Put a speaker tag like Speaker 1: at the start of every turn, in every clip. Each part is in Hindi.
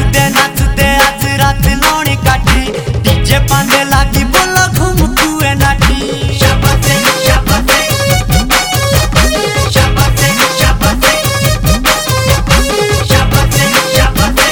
Speaker 1: नाचदे आज रात लौणी काटी डीजे पांदे लागी बोला घूम कुए नाटी शाबाशे शाबाशे शाबाशे शाबाशे शाबाशे शाबाशे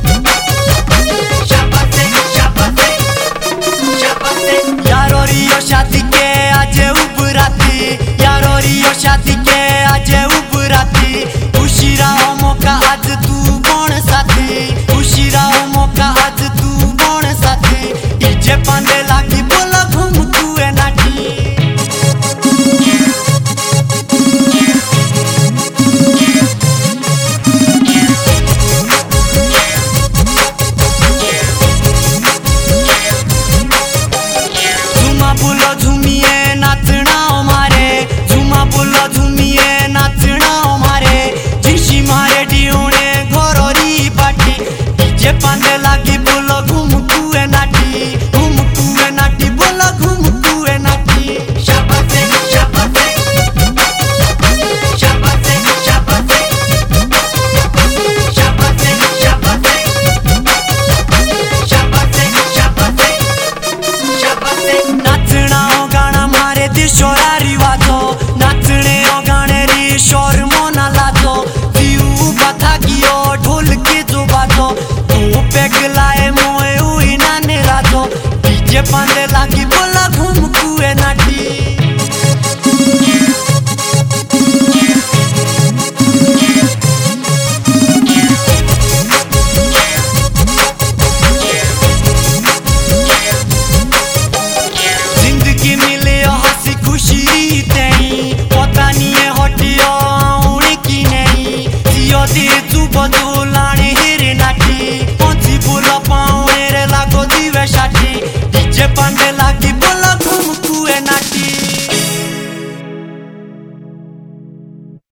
Speaker 1: शाबाशे शाबाशे शाबाशे यारो रियो शादी के आज उबराती यारो रियो शादी के आज उबराती खुशी रहो मौका आज तू कौन साथी खुशी रहो मौका आज तू कौन साथी डीजे पांदे लागी बोला घूम कुए नाटी झुमा बोलो झूमिए नाचना मारे झुमा बोलो झूमिए नाचना मारे जिशी मारे डियोने घरोरी पाटी डीजे पांदे लागी बोलो घूम कुए नाटी बोलो घूम कुए नाटी शाबाशे शाबाशे शाबाशे शाबाशे शाबाशे शाबाशे शाबाशे शाबाशे शाबाशे नाचना गाना मारे दिशोरा रिवाजो नाचने गाने री शोर मोना लाजो जीव बता कियो ढोल के जो बाजो तू पेग लाए मोए हुई नाने राजो डीजे पांदे लागी बोला घूम कुए नाटी जिंदगी मिले हसी खुशी तेई पता नहीं है हटियो आउनी की नहीं जियो दे तू बजो लाने हेरे नाटी पहुंची बोला पाऊं मेरे लागो दीवे शाटी डीजे पांदे